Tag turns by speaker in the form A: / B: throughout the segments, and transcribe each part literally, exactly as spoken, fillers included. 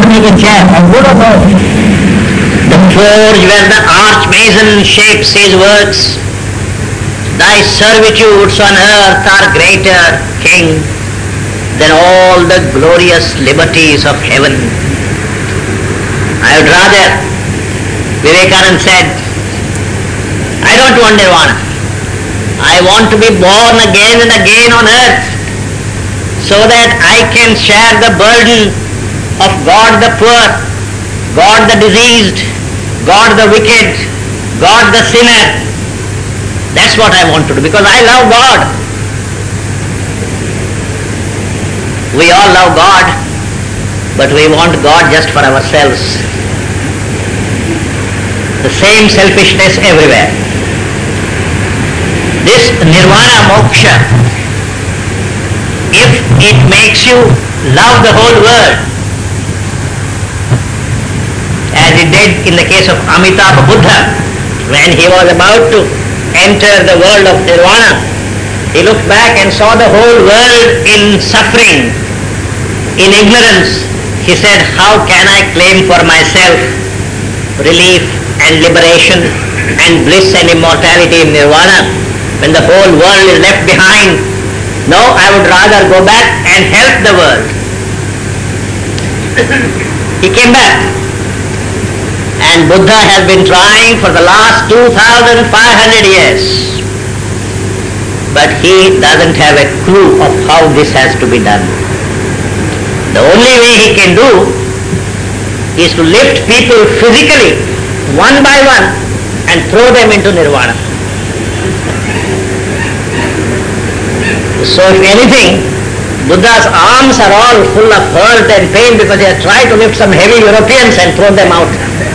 A: make a chair, or good or bad.
B: The forge where the archmason shapes his works. Thy servitudes on earth are greater, King, than all the glorious liberties of heaven. I would rather, Vivekananda said, I don't want nirvana. I want to be born again and again on earth so that I can share the burden of God the poor, God the diseased, God the wicked, God the sinner. That's what I want to do because I love God. We all love God, but we want God just for ourselves. The same selfishness everywhere. This nirvana moksha, if it makes you love the whole world, as it did in the case of Amitabha Buddha, when he was about to enter the world of nirvana, he looked back and saw the whole world in suffering, in ignorance. He said, how can I claim for myself relief and liberation and bliss and immortality in nirvana when the whole world is left behind? No, I would rather go back and help the world. He came back. And Buddha has been trying for the last two thousand five hundred years. But he doesn't have a clue of how this has to be done. The only way he can do is to lift people physically, one by one, and throw them into nirvana. So if anything, Buddha's arms are all full of hurt and pain because he has tried to lift some heavy Europeans and throw them out.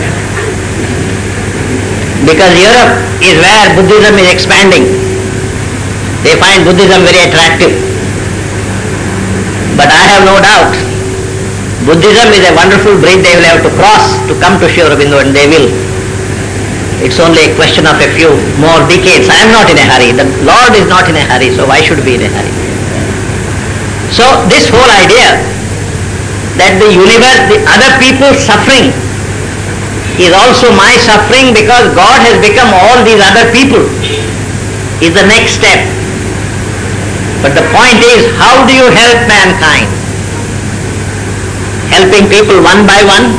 B: Because Europe is where Buddhism is expanding. They find Buddhism very attractive. But I have no doubt, Buddhism is a wonderful bridge they will have to cross to come to Sri Aurobindo, and they will. It's only a question of a few more decades. I am not in a hurry. The Lord is not in a hurry, so why should we be in a hurry? So this whole idea that the universe, the other people's suffering is also my suffering because God has become all these other people is the next step. But the point is, how do you help mankind? Helping people one by one?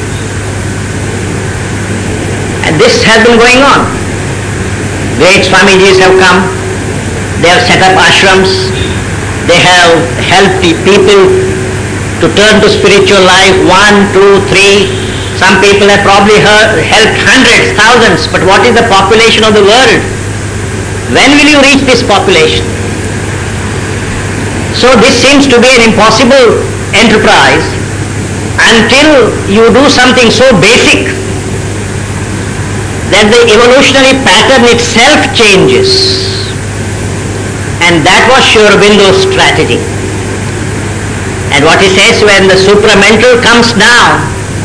B: And this has been going on. Great Swamijis have come. They have set up ashrams. They have helped people to turn to spiritual life, one, two, three. Some people have probably heard, helped hundreds, thousands, but what is the population of the world? When will you reach this population? So this seems to be an impossible enterprise until you do something so basic that the evolutionary pattern itself changes. And that was Sri Aurobindo's strategy. And what he says, when the supramental comes down,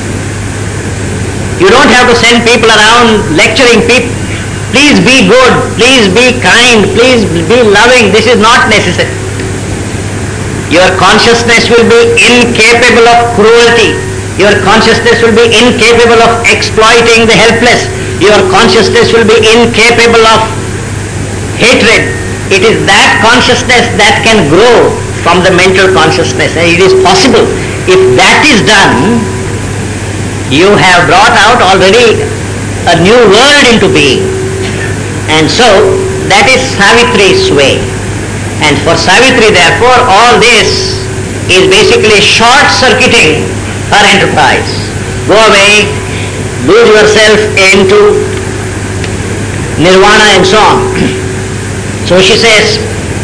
B: you don't have to send people around lecturing people. Please be good, please be kind, please be loving. This is not necessary. Your consciousness will be incapable of cruelty. Your consciousness will be incapable of exploiting the helpless. Your consciousness will be incapable of hatred. It is that consciousness that can grow from the mental consciousness, and it is possible. If that is done, you have brought out already a new world into being. And so, that is Savitri's way. And for Savitri, therefore, all this is basically short-circuiting her enterprise. Go away, lose yourself into nirvana and so on. So she says,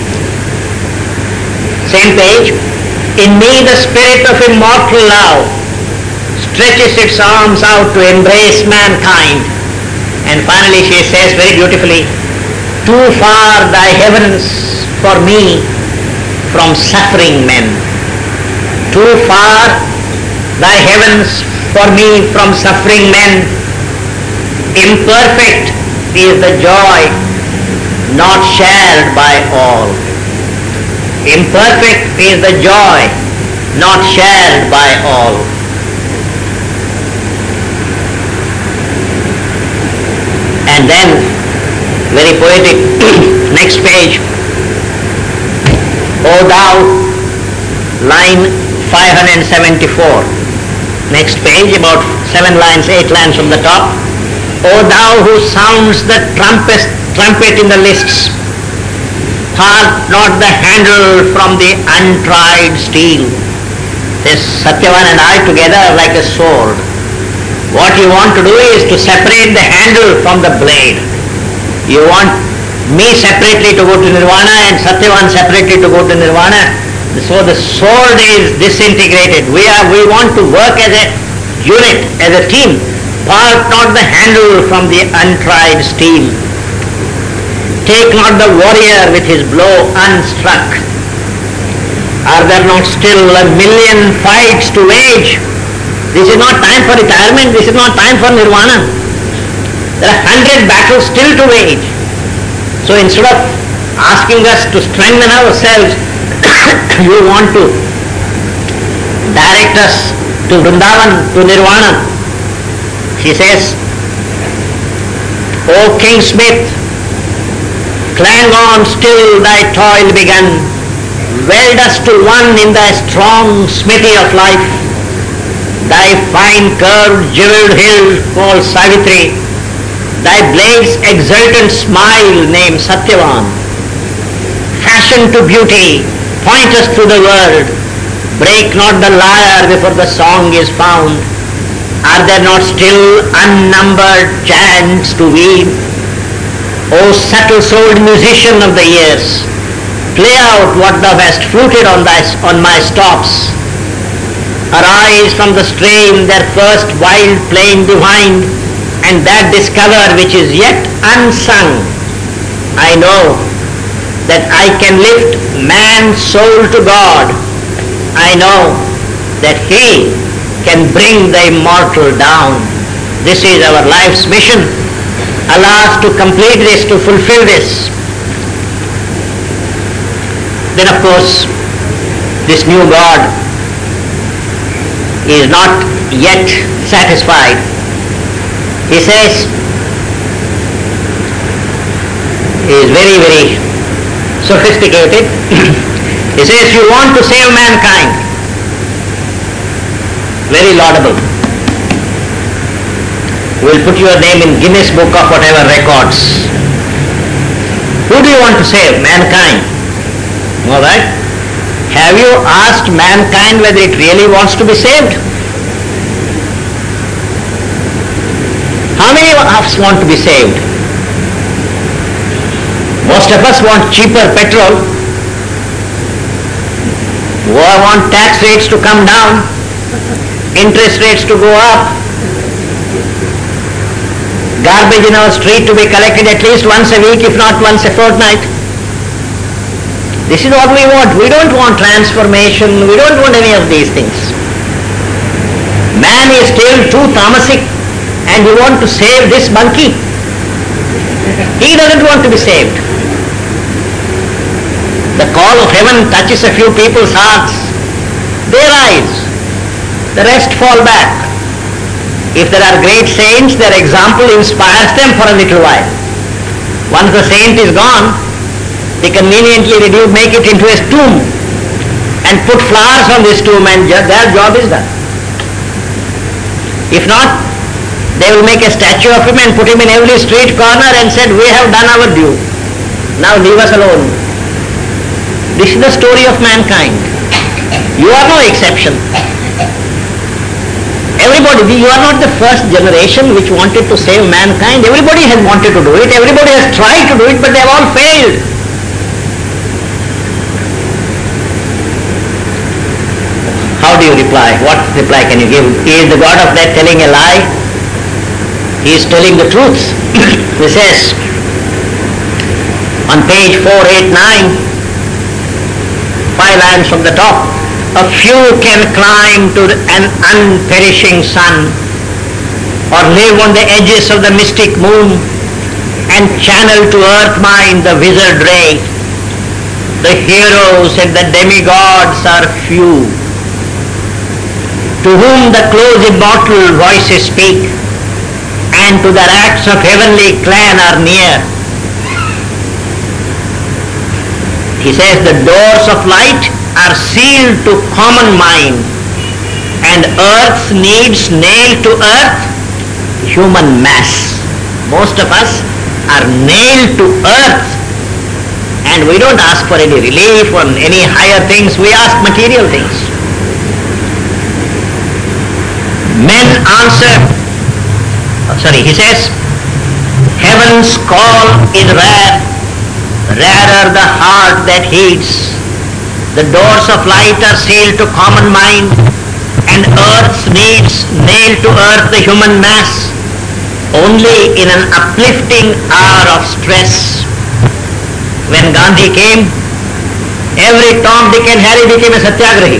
B: same page, in me the spirit of immortal love stretches its arms out to embrace mankind. And finally she says very beautifully, too far thy heavens for me from suffering men. Too far thy heavens for me from suffering men. Imperfect is the joy not shared by all. Imperfect is the joy not shared by all. And then, very poetic, next page, O thou, line five hundred seventy-four. Next page, about seven lines, eight lines from the top. O thou who sounds the trumpet, trumpet in the lists, hark not the handle from the untried steel. This Satyavan and I together are like a sword. What you want to do is to separate the handle from the blade. You want me separately to go to Nirvana and Satyavan separately to go to Nirvana. So the sword is disintegrated. We are we want to work as a unit, as a team. Part not the handle from the untried steel. Take not the warrior with his blow unstruck. Are there not still a million fights to wage? This is not time for retirement. This is not time for Nirvana. There are hundred battles still to wage. So instead of asking us to strengthen ourselves, you want to direct us to Vrindavan, to Nirvana. She says, O King Smith, clang on still thy toil begun, weld us to one in thy strong smithy of life. Thy fine curved jewelled hill called Savitri, thy blade's exultant smile named Satyavan. Fashioned to beauty, point us through the world. Break not the lyre before the song is found. Are there not still unnumbered chants to weave? O subtle-souled musician of the years, play out what thou hast fluted on, thy, on my stops. Arise from the stream their first wild plain divine, and that discover which is yet unsung. I know that I can lift man's soul to God. I know that He can bring the immortal down. This is our life's mission. Alas, to complete this, to fulfill this. Then of course, this new God is not yet satisfied. He says, he is very, very sophisticated. He says, you want to save mankind. Very laudable. We'll put your name in Guinness Book of whatever records. Who do you want to save? Mankind. All right? Have you asked mankind whether it really wants to be saved? How many of us want to be saved? Most of us want cheaper petrol. We want tax rates to come down, interest rates to go up, garbage in our street to be collected at least once a week, if not once a fortnight. This is what we want. We don't want transformation. We don't want any of these things. Man is still too tamasic, and we want to save this monkey. He doesn't want to be saved. The call of heaven touches a few people's hearts. They rise. The rest fall back. If there are great saints, their example inspires them for a little while. Once the saint is gone, they conveniently make it into a tomb and put flowers on this tomb, and their job is done. If not, they will make a statue of him and put him in every street corner and said, we have done our due. Now leave us alone. This is the story of mankind. You are no exception. Everybody, you are not the first generation which wanted to save mankind. Everybody has wanted to do it. Everybody has tried to do it, but they have all failed. How do you reply? What reply can you give? Is the God of that telling a lie? He is telling the truth. He says on page four eighty-nine, five lines from the top, a few can climb to an unperishing sun, or live on the edges of the mystic moon and channel to earth mind the wizard ray. The heroes and the demigods are few, to whom the close immortal voices speak. and to the rats of heavenly clan are near. He says the doors of light are sealed to common mind, and earth's needs nailed to earth, human mass. Most of us are nailed to earth, and we don't ask for any relief or any higher things, we ask material things. Men answer, oh, sorry, he says, heaven's call is rare, rarer the heart that heeds. The doors of light are sealed to common mind, and earth's needs nailed to earth the human mass. Only in an uplifting hour of stress. When Gandhi came, every Tom, Dick and Harry became a satyagrahi.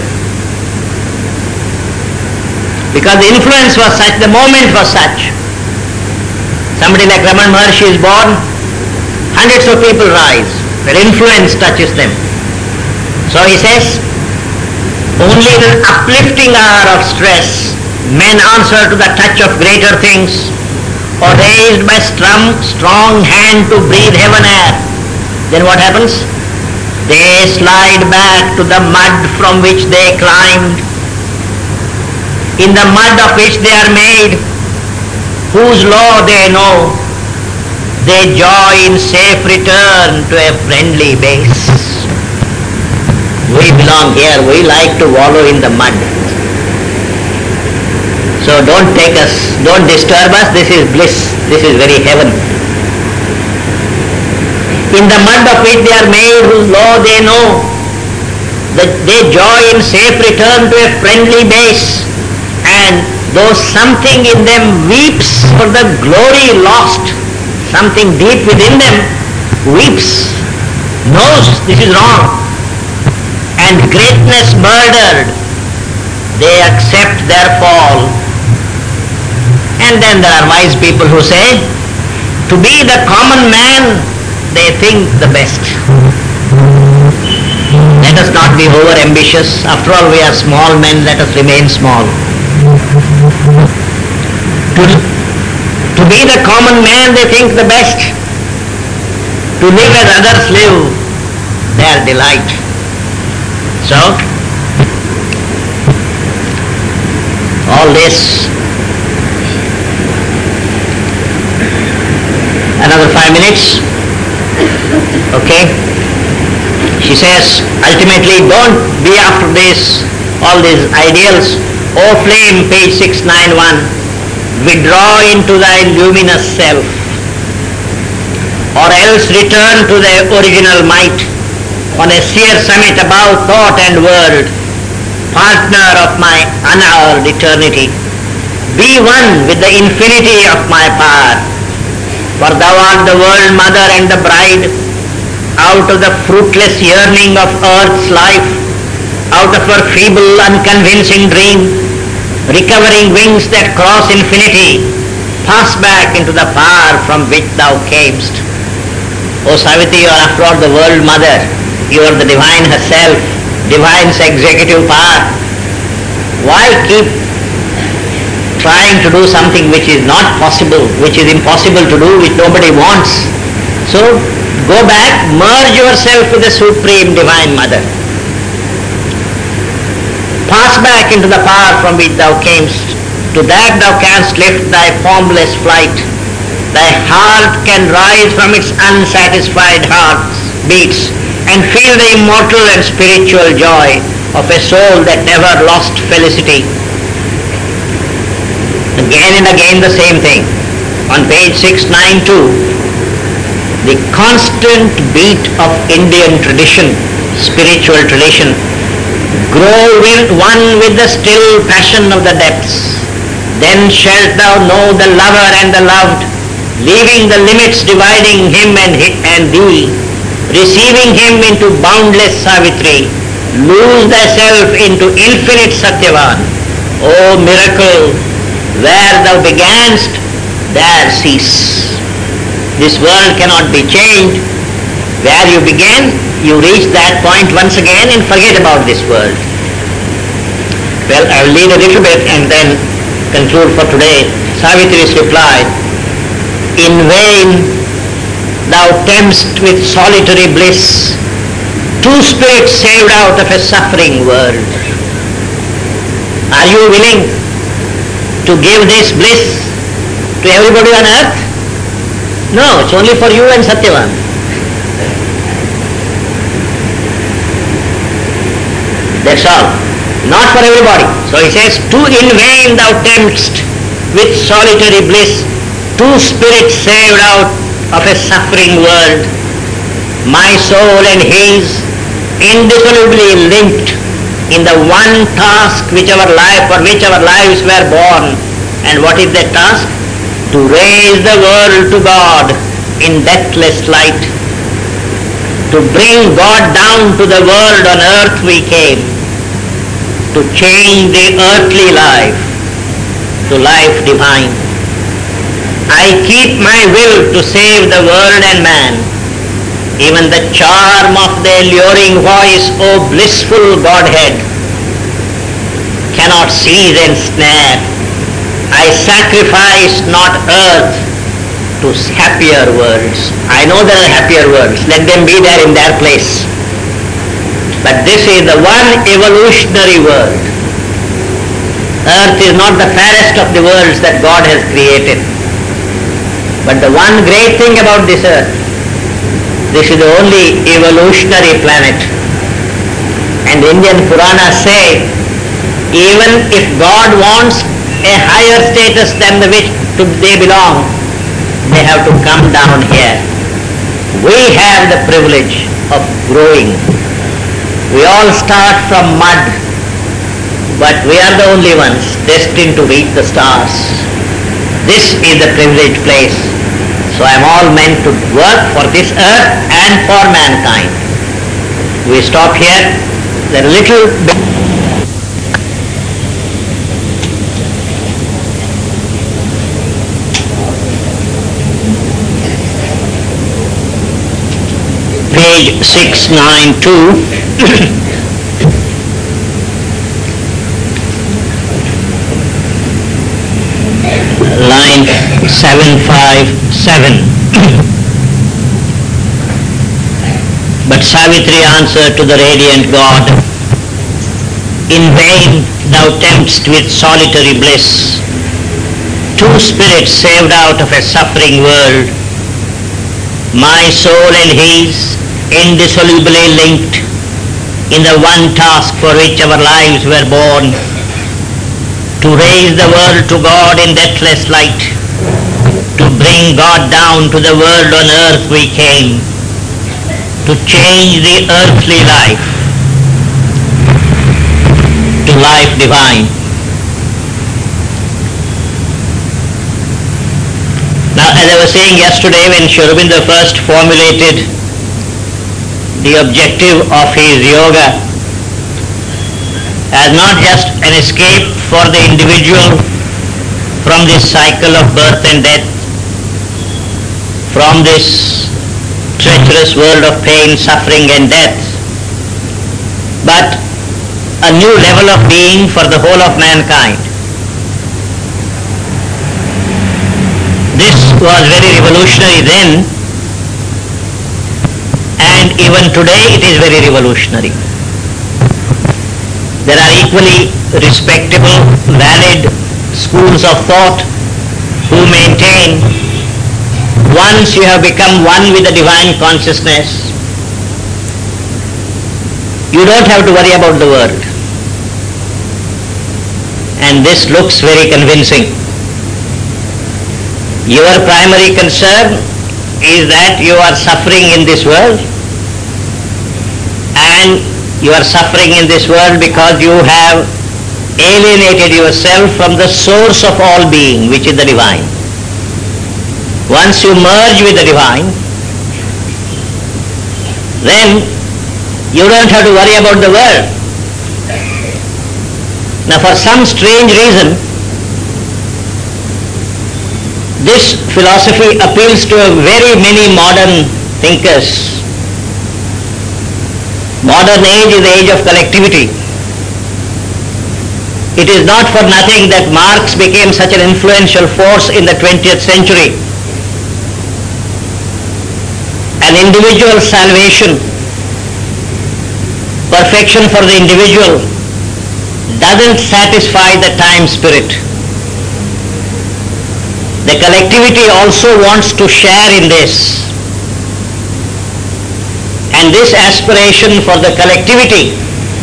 B: Because the influence was such, the moment was such. Somebody like Raman Maharshi is born, hundreds of people rise. Their influence touches them. So he says, only in an uplifting hour of stress, men answer to the touch of greater things, or raised by strong, strong hand to breathe heaven air. Then what happens? They slide back to the mud from which they climbed, in the mud of which they are made, whose law they know. They joy in safe return to a friendly base. We belong here, we like to wallow in the mud. So don't take us, don't disturb us, this is bliss, this is very heaven. In the mud of which they are made, whose law they know, that they joy in safe return to a friendly base, and though something in them weeps for the glory lost, something deep within them weeps, knows this is wrong, and greatness murdered, they accept their fall. And then there are wise people who say, to be the common man, they think the best. Let us not be over ambitious. After all, we are small men, let us remain small. To, to be the common man, they think the best. To live as others live, their delight. So, all this, another five minutes, okay? She says, ultimately, don't be after this, all these ideals. O flame, page six ninety-one, withdraw into thy luminous self, or else return to thy original might, on a sheer summit above thought and world, partner of my unhoured eternity. Be one with the infinity of my power, for thou art the world mother and the bride. Out of the fruitless yearning of earth's life, out of her feeble, unconvincing dream, recovering wings that cross infinity, pass back into the power from which thou camest. O Savitri, you are after all the world mother. You are the divine herself, divine's executive power. Why keep trying to do something which is not possible, which is impossible to do, which nobody wants? So go back, merge yourself with the Supreme Divine Mother. Pass back into the power from which thou camest. To that thou canst lift thy formless flight. Thy heart can rise from its unsatisfied heart beats and feel the immortal and spiritual joy of a soul that never lost felicity. Again and again the same thing. On page six ninety-two, the constant beat of Indian tradition, spiritual tradition, grow with one with the still passion of the depths. Then shalt thou know the lover and the loved, leaving the limits dividing him and, he, and thee, receiving him into boundless Savitri, lose thyself into infinite Satyavan. O miracle, where thou beganst, there cease. This world cannot be changed. Where you began, you reach that point once again and forget about this world. Well, I will read a little bit and then conclude for today. Savitri's reply. In vain thou temptest with solitary bliss two spirits saved out of a suffering world. Are you willing to give this bliss to everybody on earth? No, it's only for you and Satyavan. That's all. Not for everybody. So he says, "Two in vain thou temptest with solitary bliss two spirits saved out of a suffering world. My soul and his indissolubly linked in the one task which our life, for which our lives were born." And what is that task? To raise the world to God in deathless light. To bring God down to the world on earth we came. To change the earthly life to life divine. I keep my will to save the world and man. Even the charm of the alluring voice, O blissful Godhead, cannot seize and snare. I sacrifice not earth to happier worlds. I know there are happier worlds. Let them be there in their place. But this is the one evolutionary world. Earth is not the fairest of the worlds that God has created. But the one great thing about this earth, this is the only evolutionary planet. And the Indian Puranas say, even if God wants a higher status than the which to they belong, they have to come down here. We have the privilege of growing. We all start from mud, but we are the only ones destined to reach the stars. This is the privileged place. So I am all meant to work for this earth and for mankind. We stop here. The little bit. Page six ninety-two. Line seven fifty-seven. But Savitri answered to the radiant God, "In vain thou temptest with solitary bliss two spirits saved out of a suffering world, my soul and his indissolubly linked in the one task for which our lives were born, to raise the world to God in deathless light, to bring God down to the world on earth we came, to change the earthly life to life divine." Now, as I was saying yesterday, when Sri Aurobindo first formulated the objective of his yoga as not just an escape for the individual from this cycle of birth and death, from this treacherous world of pain, suffering and death, but a new level of being for the whole of mankind. This was very revolutionary then, and even today it is very revolutionary. There are equally respectable, valid schools of thought who maintain once you have become one with the divine consciousness, you don't have to worry about the world. And this looks very convincing. Your primary concern is that you are suffering in this world, and you are suffering in this world because you have alienated yourself from the source of all being, which is the divine. Once you merge with the divine, then you don't have to worry about the world. Now, for some strange reason, this philosophy appeals to very many modern thinkers. Modern age is the age of collectivity. It is not for nothing that Marx became such an influential force in the twentieth century. an individual salvation, perfection for the individual, doesn't satisfy the time spirit. The collectivity also wants to share in this. And this aspiration for the collectivity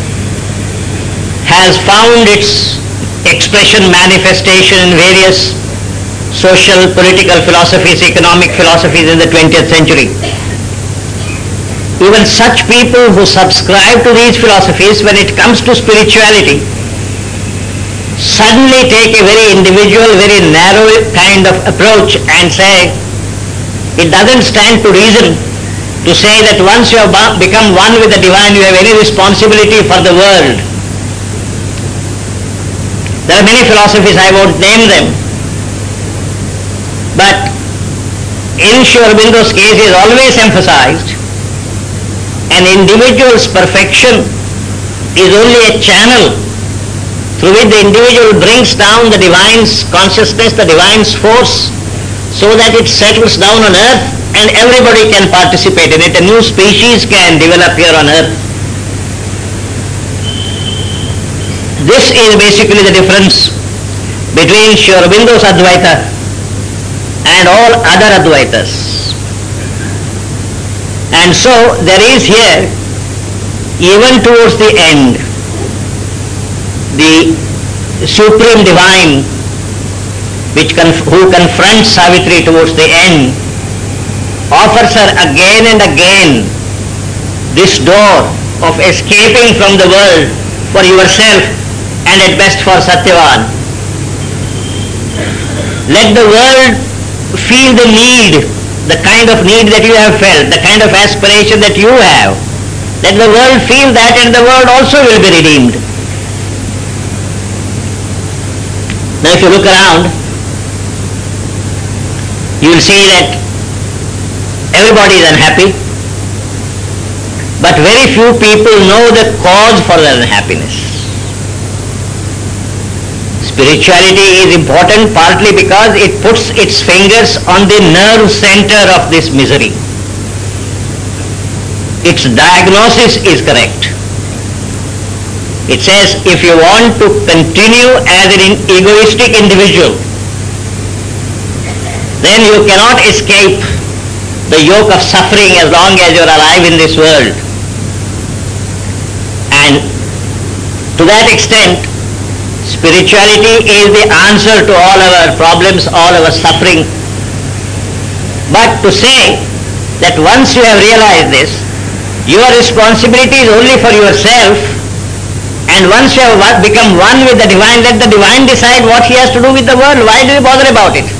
B: has found its expression, manifestation in various social, political philosophies, economic philosophies in the twentieth century. Even such people who subscribe to these philosophies, when it comes to spirituality, suddenly take a very individual, very narrow kind of approach and say, it doesn't stand to reason to say that once you have become one with the divine, you have any responsibility for the world. There are many philosophies, I won't name them. But in Sri Aurobindo's case, he has always emphasized an individual's perfection is only a channel through which the individual brings down the divine's consciousness, the divine's force, so that it settles down on earth and everybody can participate in it. A new species can develop here on earth. This is basically the difference between Sri Aurobindo's Advaita and all other Advaitas. And so there is here, even towards the end, the Supreme Divine which conf- who confronts Savitri towards the end, offers her again and again this door of escaping from the world for yourself and at best for Satyavan. Let the world feel the need, the kind of need that you have felt, the kind of aspiration that you have. Let the world feel that and the world also will be redeemed. Now if you look around, you will see that everybody is unhappy, but very few people know the cause for their unhappiness. Spirituality is important partly because it puts its fingers on the nerve center of this misery. Its diagnosis is correct. It says if you want to continue as an egoistic individual, then you cannot escape the yoke of suffering as long as you are alive in this world. And to that extent, spirituality is the answer to all our problems, all our suffering. But to say that once you have realized this, your responsibility is only for yourself, and once you have become one with the divine, let the divine decide what he has to do with the world. Why do you bother about it?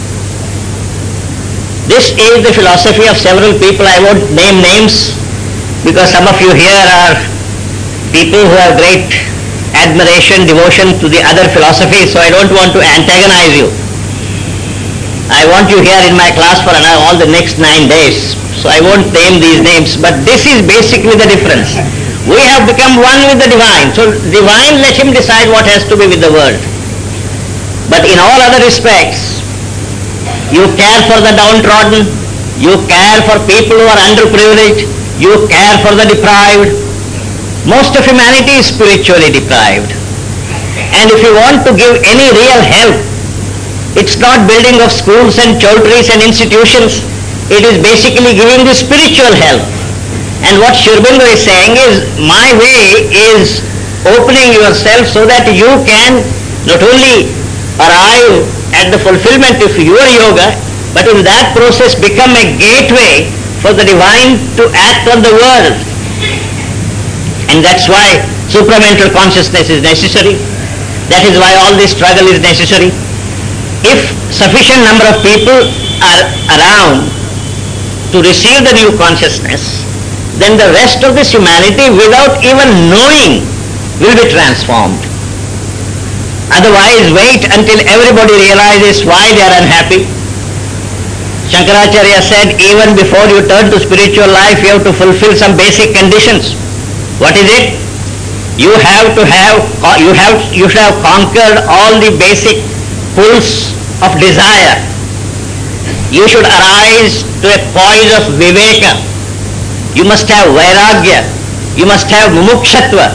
B: This is the philosophy of several people. I won't name names because some of you here are people who have great admiration, devotion to the other philosophies, so I don't want to antagonize you. I want you here in my class for all the next nine days, so I won't name these names, but this is basically the difference. We have become one with the divine, so divine, let him decide what has to be with the world. But in all other respects, you care for the downtrodden, you care for people who are underprivileged, you care for the deprived. Most of humanity is spiritually deprived. And if you want to give any real help, it's not building of schools and chowdhuries and institutions, it is basically giving the spiritual help. And what Sri Aurobindo is saying is, my way is opening yourself so that you can not only arrive at the fulfillment of your yoga, but in that process become a gateway for the divine to act on the world. And that's why supramental consciousness is necessary. That is why all this struggle is necessary. If sufficient number of people are around to receive the new consciousness, then the rest of this humanity, without even knowing, will be transformed. Otherwise, wait until everybody realizes why they are unhappy. Shankaracharya said, even before you turn to spiritual life, you have to fulfill some basic conditions. What is it? You have to have, you have, you should have conquered all the basic pulls of desire. You should arise to a poise of viveka. You must have vairagya. You must have mumukshatva.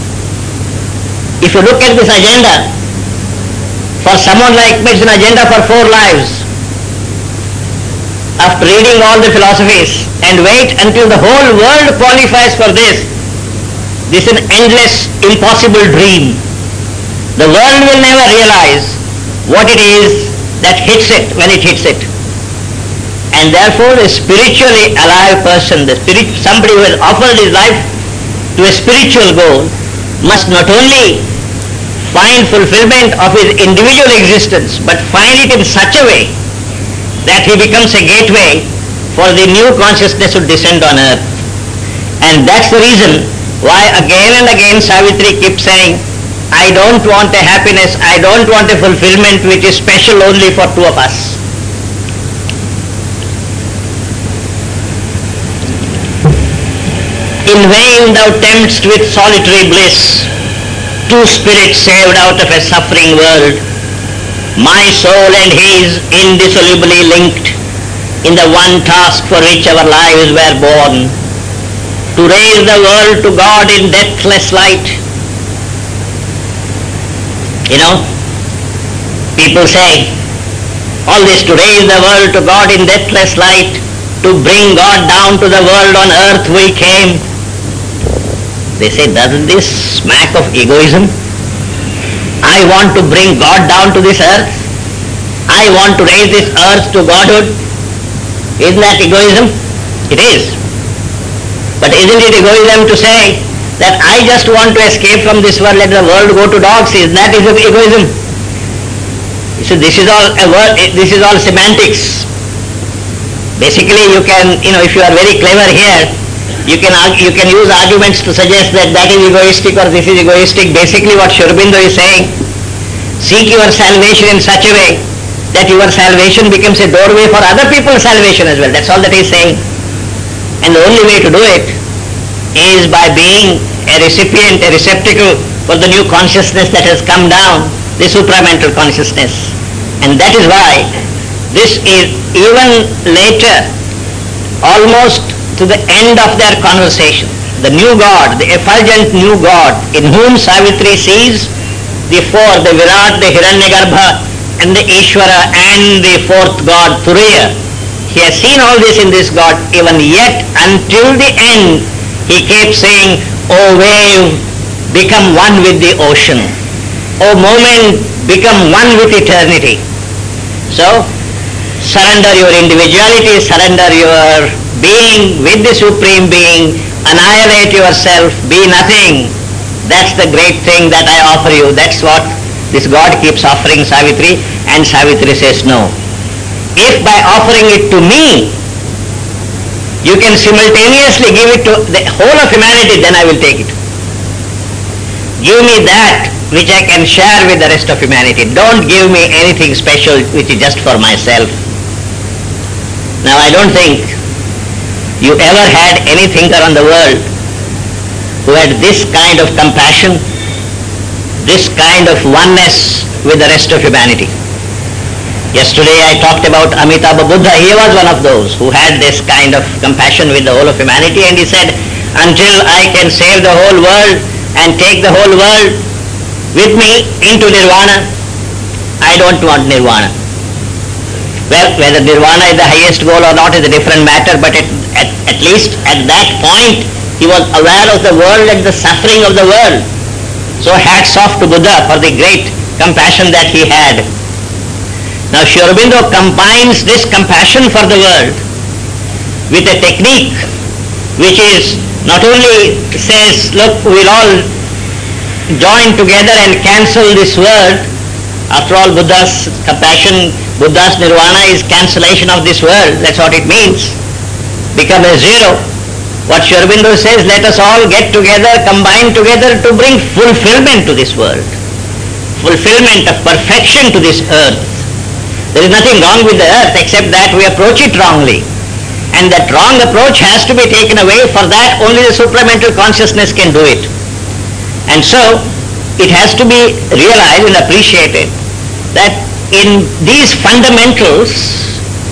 B: If you look at this agenda, for someone like me, it's an agenda for four lives. After reading all the philosophies, and wait until the whole world qualifies for this, this is an endless, impossible dream. The world will never realize what it is that hits it when it hits it. And therefore a spiritually alive person, the spirit, somebody who has offered his life to a spiritual goal, must not only find fulfillment of his individual existence, but find it in such a way that he becomes a gateway for the new consciousness to descend on earth. And that's the reason why again and again Savitri keeps saying, I don't want a happiness, I don't want a fulfillment which is special only for two of us. In vain thou tempt'st with solitary bliss, two spirits saved out of a suffering world. My soul and his indissolubly linked in the one task for which our lives were born, to raise the world to God in deathless light. You know, people say, all this to raise the world to God in deathless light, to bring God down to the world on earth we came. They say, doesn't this smack of egoism? I want to bring God down to this earth. I want to raise this earth to Godhood. Isn't that egoism? It is. But isn't it egoism to say that I just want to escape from this world, let the world go to dogs? Is that is egoism? So this is all a word, this is all semantics. Basically you can, you know, if you are very clever here, you can argue, you can use arguments to suggest that that is egoistic or this is egoistic. Basically what Sri Aurobindo is saying, seek your salvation in such a way that your salvation becomes a doorway for other people's salvation as well. That's all that he is saying. And the only way to do it is by being a recipient, a receptacle for the new consciousness that has come down, the supramental consciousness. And that is why this is even later, almost to the end of their conversation, the new God, the effulgent new God, in whom Savitri sees the four, the Virat, the Hiranyagarbha, and the Ishvara, and the fourth God, Turiya. He has seen all this in this God, even yet until the end, he kept saying, O wave, become one with the ocean. O moment, become one with eternity. So, surrender your individuality, surrender your being with the Supreme Being, annihilate yourself, be nothing. That's the great thing that I offer you. That's what this God keeps offering Savitri, and Savitri says no. If by offering it to me, you can simultaneously give it to the whole of humanity, then I will take it. Give me that which I can share with the rest of humanity. Don't give me anything special which is just for myself. Now I don't think you ever had any thinker on the world who had this kind of compassion, this kind of oneness with the rest of humanity. Yesterday I talked about Amitabha Buddha. He was one of those who had this kind of compassion with the whole of humanity, and he said, until I can save the whole world and take the whole world with me into nirvana, I don't want nirvana. Well, whether nirvana is the highest goal or not is a different matter, but at, at, at least at that point he was aware of the world and the suffering of the world. So hats off to Buddha for the great compassion that he had. Now Sri Aurobindo combines this compassion for the world with a technique which is not only says, look, we'll all join together and cancel this world. After all, Buddha's compassion, Buddha's nirvana is cancellation of this world. That's what it means. Become a zero. What Sri Aurobindo says, let us all get together, combine together to bring fulfillment to this world. Fulfillment of perfection to this earth. There is nothing wrong with the earth except that we approach it wrongly. And that wrong approach has to be taken away. For that only the supramental consciousness can do it. And so it has to be realized and appreciated that in these fundamentals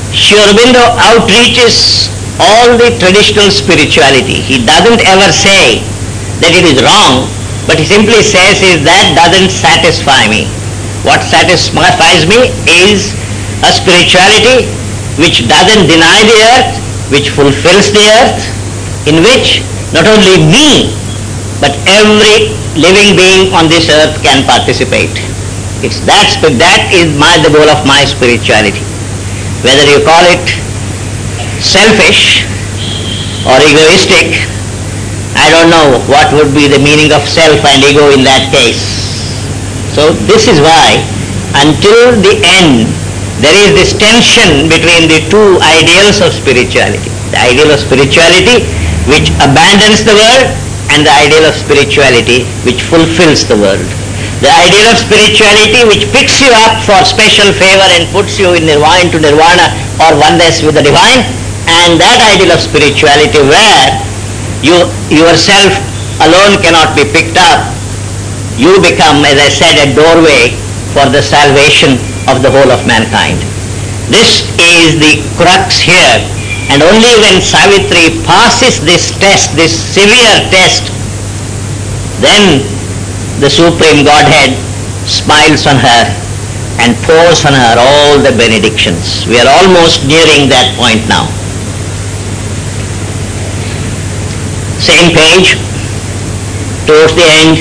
B: Sri Aurobindo outreaches all the traditional spirituality. He doesn't ever say that it is wrong, but he simply says is that doesn't satisfy me. What satisfies me is a spirituality which doesn't deny the earth, which fulfills the earth, in which not only me, but every living being on this earth can participate. It's that, that is my, the goal of my spirituality. Whether you call it selfish or egoistic, I don't know what would be the meaning of self and ego in that case. So this is why until the end there is this tension between the two ideals of spirituality. The ideal of spirituality which abandons the world and the ideal of spirituality which fulfills the world. The ideal of spirituality which picks you up for special favor and puts you in nirvana, into nirvana or oneness with the divine, and that ideal of spirituality where you yourself alone cannot be picked up. You become, as I said, a doorway for the salvation of the whole of mankind. This is the crux here, and only when Savitri passes this test, this severe test, then the Supreme Godhead smiles on her and pours on her all the benedictions. We are almost nearing that point now. Same page, towards the end,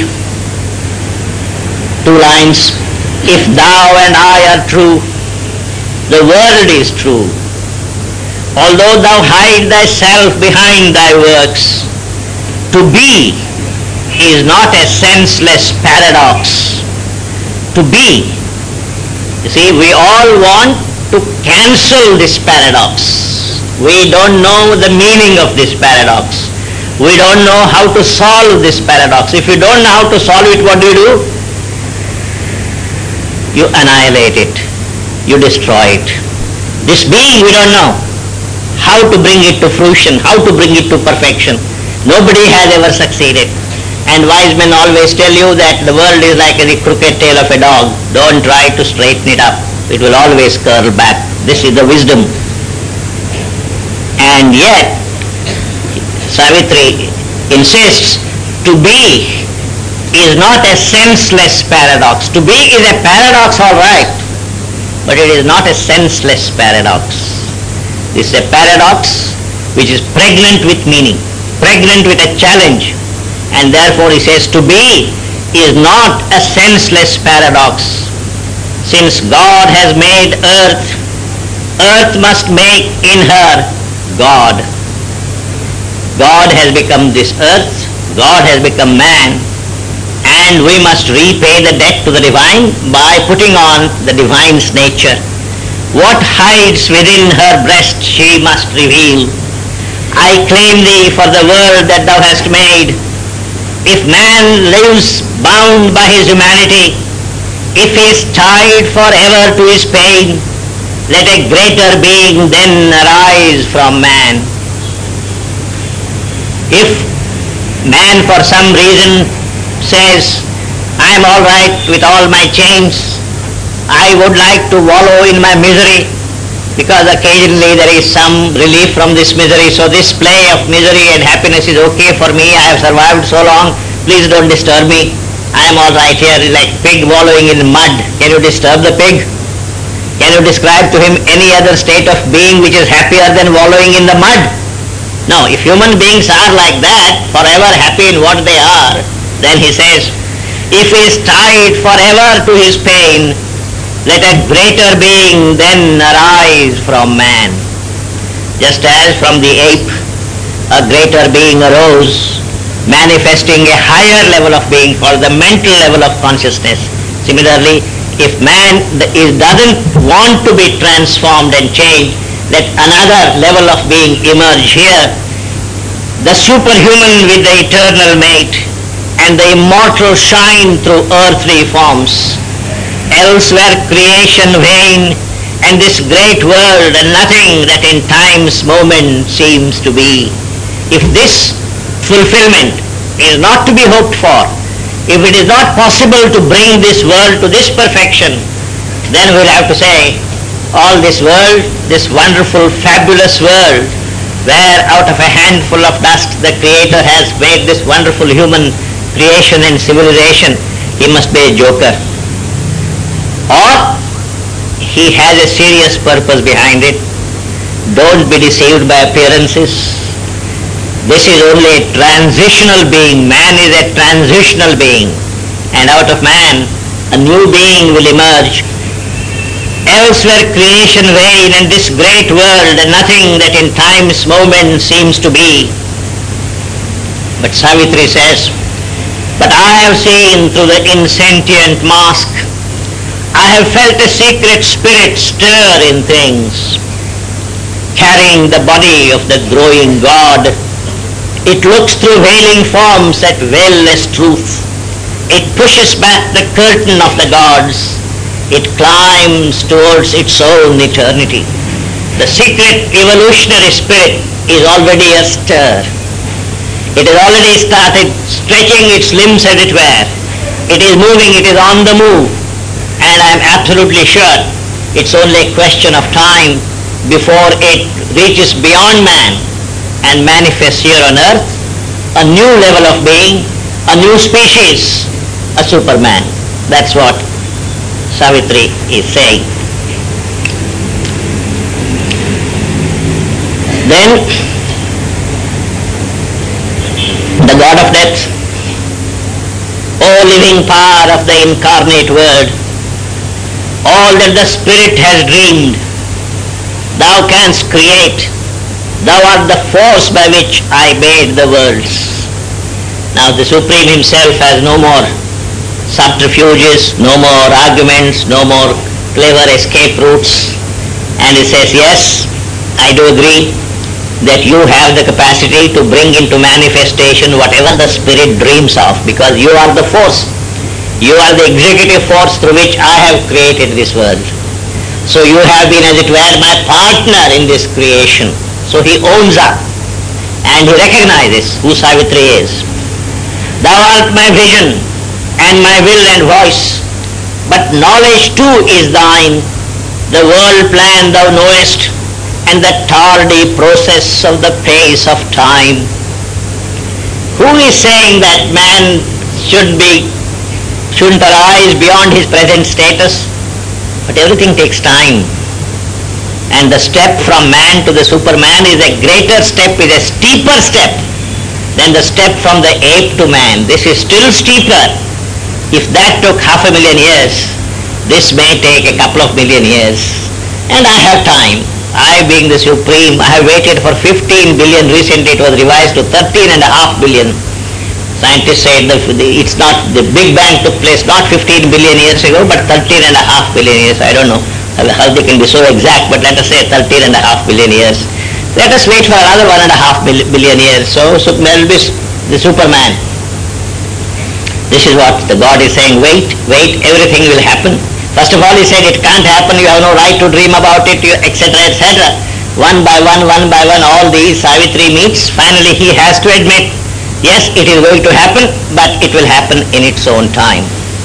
B: two lines. If thou and I are true, the world is true. Although thou hide thyself behind thy works, to be is not a senseless paradox. To be. You see, we all want to cancel this paradox. We don't know the meaning of this paradox. We don't know how to solve this paradox. If you don't know how to solve it, what do you do? You annihilate it. You destroy it. This being, we don't know how to bring it to fruition, how to bring it to perfection. Nobody has ever succeeded. And wise men always tell you that the world is like the crooked tail of a dog. Don't try to straighten it up. It will always curl back. This is the wisdom. And yet, Savitri insists to be is not a senseless paradox. To be is a paradox, all right, but it is not a senseless paradox. This is a paradox which is pregnant with meaning, pregnant with a challenge, and therefore he says to be is not a senseless paradox. Since God has made earth, earth must make in her God. God has become this earth, God has become man, and we must repay the debt to the divine by putting on the divine's nature. What hides within her breast she must reveal. I claim thee for the world that thou hast made. If man lives bound by his humanity, if he is tied forever to his pain, let a greater being then arise from man. If man for some reason says, I am all right with all my chains, I would like to wallow in my misery because occasionally there is some relief from this misery, so this play of misery and happiness is okay for me, I have survived so long, please don't disturb me, I am all right here like pig wallowing in mud. Can you disturb the pig? Can you describe to him any other state of being which is happier than wallowing in the mud? No, if human beings are like that, forever happy in what they are, then he says, if he is tied forever to his pain, let a greater being then arise from man. Just as from the ape, a greater being arose, manifesting a higher level of being called the mental level of consciousness. Similarly, if man doesn't want to be transformed and changed, let another level of being emerge here, the superhuman with the eternal mate, and the immortal shine through earthly forms. Elsewhere creation vain, and this great world and nothing that in time's moment seems to be. If this fulfillment is not to be hoped for, if it is not possible to bring this world to this perfection, then we'll have to say all this world, this wonderful, fabulous world, where out of a handful of dust the Creator has made this wonderful human creation and civilization, he must be a joker. Or he has a serious purpose behind it. Don't be deceived by appearances. This is only a transitional being. Man is a transitional being. And out of man, a new being will emerge. Elsewhere creation reign, and this great world, and nothing that in time's moment seems to be. But Savitri says, but I have seen through the insentient mask, I have felt a secret spirit stir in things, carrying the body of the growing God. It looks through veiling forms at veilless truth. It pushes back the curtain of the gods. It climbs towards its own eternity. The secret evolutionary spirit is already astir. It has already started stretching its limbs, as it were. It is moving, it is on the move. And I am absolutely sure it's only a question of time before it reaches beyond man and manifests here on earth a new level of being, a new species, a superman. That's what Savitri is saying. Then the God of death, O living power of the incarnate word, all that the spirit has dreamed, thou canst create. Thou art the force by which I made the worlds. Now the Supreme himself has no more subterfuges, no more arguments, no more clever escape routes. And he says, yes, I do agree that you have the capacity to bring into manifestation whatever the spirit dreams of, because you are the force. You are the executive force through which I have created this world. So you have been, as it were, my partner in this creation. So he owns up and he recognizes who Savitri is. Thou art my vision and my will and voice, but knowledge too is thine. The world plan thou knowest, and the tardy process of the pace of time. Who is saying that man should be, shouldn't arise beyond his present status? But everything takes time. And the step from man to the superman is a greater step, is a steeper step than the step from the ape to man. This is still steeper. If that took half a million years, this may take a couple of million years. And I have time. I, being the Supreme, I have waited for fifteen billion. Recently it was revised to thirteen and a half billion. Scientists say that it's not, the Big Bang took place not fifteen billion years ago, but thirteen and a half billion years. I don't know how they can be so exact, but let us say thirteen and a half billion years. Let us wait for another one and a half billion years. So, so there will be the Superman. This is what the God is saying. Wait, wait, everything will happen. First of all, he said it can't happen, you have no right to dream about it, et cetera, et cetera. One by one, one by one, all these Savitri meets. Finally, he has to admit, yes, it is going to happen, but it will happen in its own time.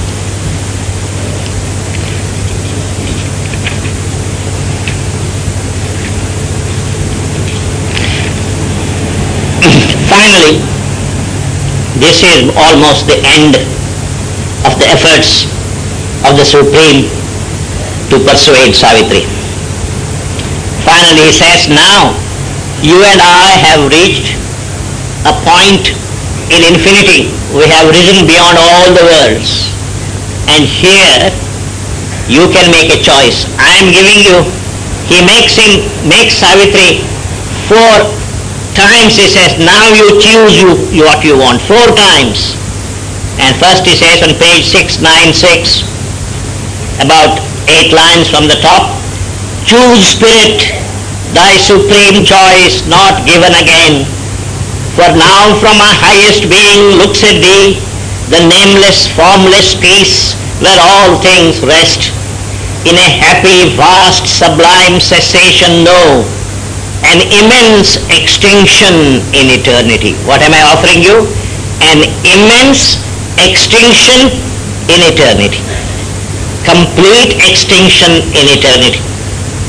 B: Finally, this is almost the end of the efforts of the Supreme to persuade Savitri. Finally, he says, now you and I have reached a point in infinity. We have risen beyond all the worlds. And here you can make a choice. I am giving you, he makes him, makes Savitri four times. He says, now you choose you, you what you want, four times. And first he says on page six ninety-six, about eight lines from the top, choose spirit, thy supreme choice not given again. For now from our highest being looks at thee, the nameless, formless peace where all things rest. In a happy, vast, sublime cessation know, an immense extinction in eternity. What am I offering you? An immense extinction in eternity. Complete extinction in eternity.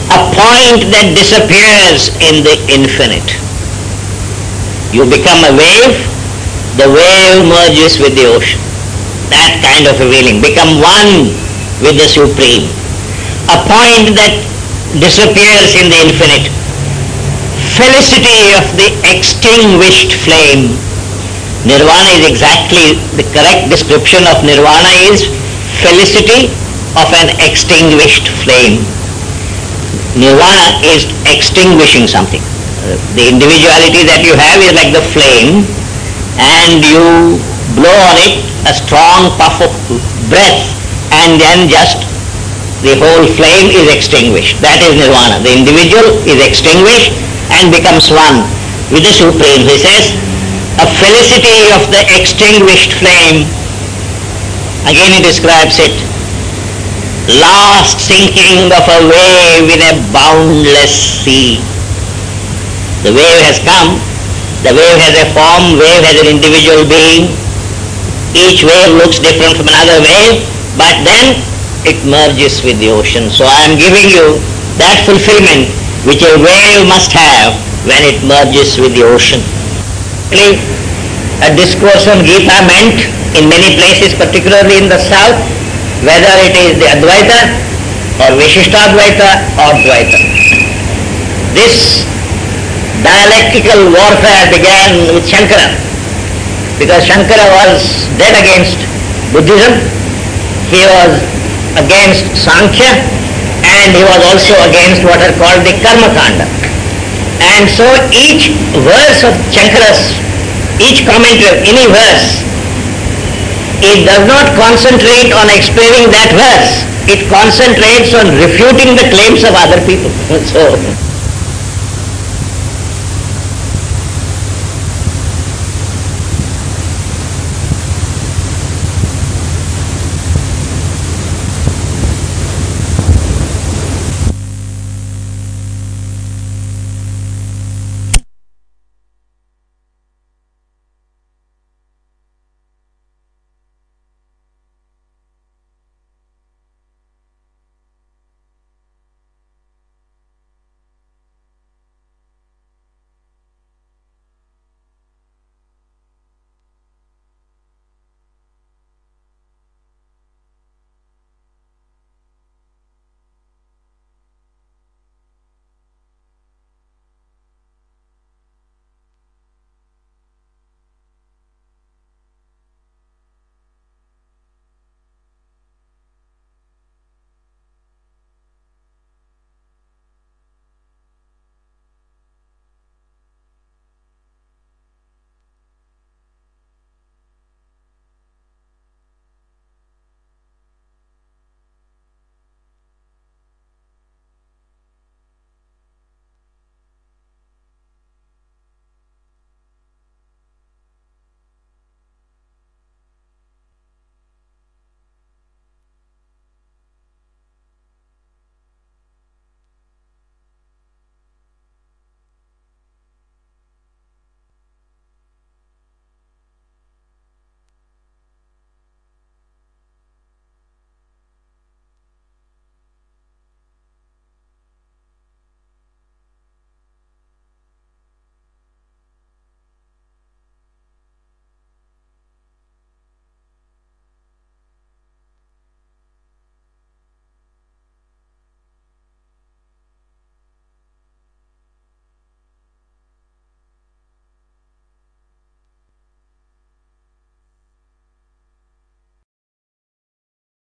B: a point that disappears in the infinite. You become a wave, the wave merges with the ocean. That kind of a feeling. Become one with the Supreme. A point that disappears in the infinite. Felicity of the extinguished flame. Nirvana is exactly, the correct description of nirvana is felicity of an extinguished flame. Nirvana is extinguishing something. Uh, the individuality that you have is like the flame, and you blow on it a strong puff of breath, and then just the whole flame is extinguished. That is nirvana. The individual is extinguished and becomes one with the Supreme. He says, a felicity of the extinguished flame. Again he describes it. Last sinking of a wave in a boundless sea. The wave has come. The wave has a form. Wave has an individual being. Each wave looks different from another wave, but then it merges with the ocean. So I am giving you that fulfillment which a wave must have when it merges with the ocean. A discourse on Gita meant in many places, particularly in the south, whether it is the Advaita or Vishishtadvaita or Dvaita. This dialectical warfare began with Shankara, because Shankara was dead against Buddhism, he was against Sankhya, and he was also against what are called the Karma Kanda. And so each verse of Shankara's, each commentary of any verse, it does not concentrate on explaining that verse. It concentrates on refuting the claims of other people. So